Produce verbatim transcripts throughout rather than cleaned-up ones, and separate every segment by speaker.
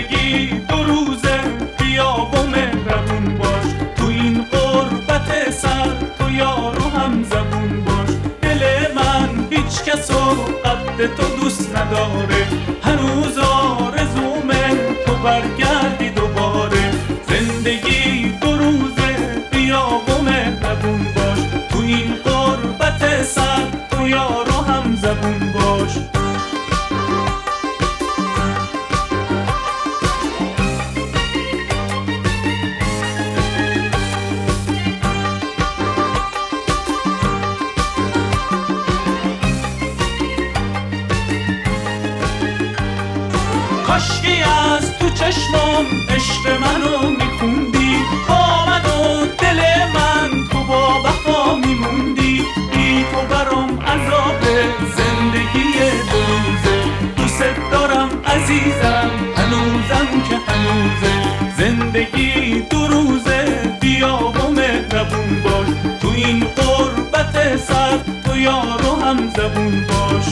Speaker 1: زندگی دو روزه، بیا و مهربون باش. تو این غربت سر تو یار و هم زبون باش. دل من هیچ کس و قد تو دوست نداره، هنوز آرزومه تو برگردی دوباره. زندگی دو روزه، بیا و مهربون باش. تو این غربت سر تو یار و هم زبون باش. کاشکی از تو چشمام عشق منو میخوندی، با من و دل من تو با وفا میموندی. بی تو برام عذابه زندگی دو روزه، دوست دارم عزیزم هنوزم که هنوزه. زندگی دو روزه، بیا و مهربون باش. تو این غربت سر تو یار و هم زبون باش.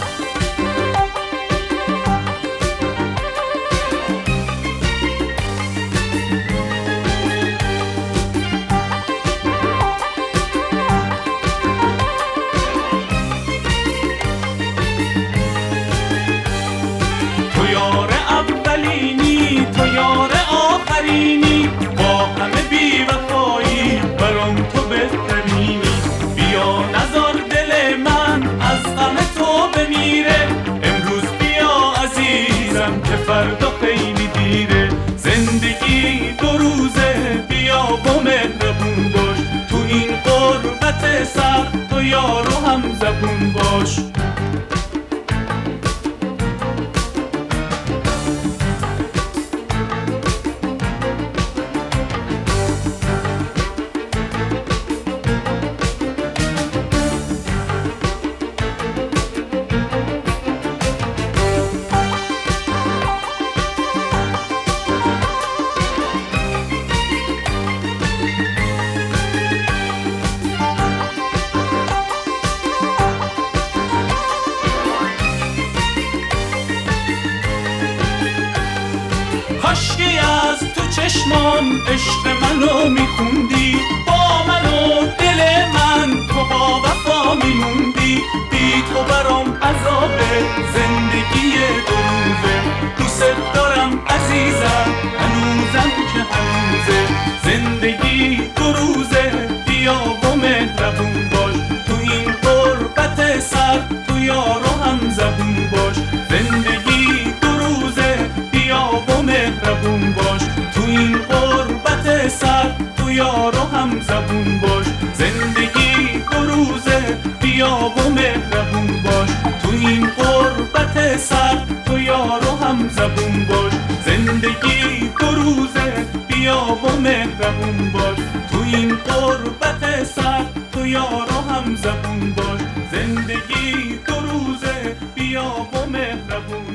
Speaker 1: تو یار اولینی، تو یار آخرینی، با همه بی وفایی برام تو بهترینی. بیا نزار دل من از غم تو بمیره، امروز بیا عزیزم که فردا خیلی دیره. زندگی دو روزه، بیا و مهربون باش. تو این غربت سر تو یار و هم زبون باش. کاشکی از تو چشمام عشق منو میخوندی، با من و دل من تو با وفا میموندی. بی تو برام عذابه زندگی دو روزه، دوست دارم عزیزم هنوزم که هنوزه. زندگی دو روزه، بیا و مهربون باش. تو این غربت سر تو یار و هم زبون باش. زندگی دو روزه، بیا و مهربون باش. تو این غربت سر تو یار و هم زبون باش. زندگی دو روزه، بیا و مهربون باش. تو این غربت سر تو یار و هم زبون باش. زندگی دو روزه، بیا و مهربون باش. تو این غربت سر تو یار و هم زبون باش. زندگی دو روزه، بیا و مهربون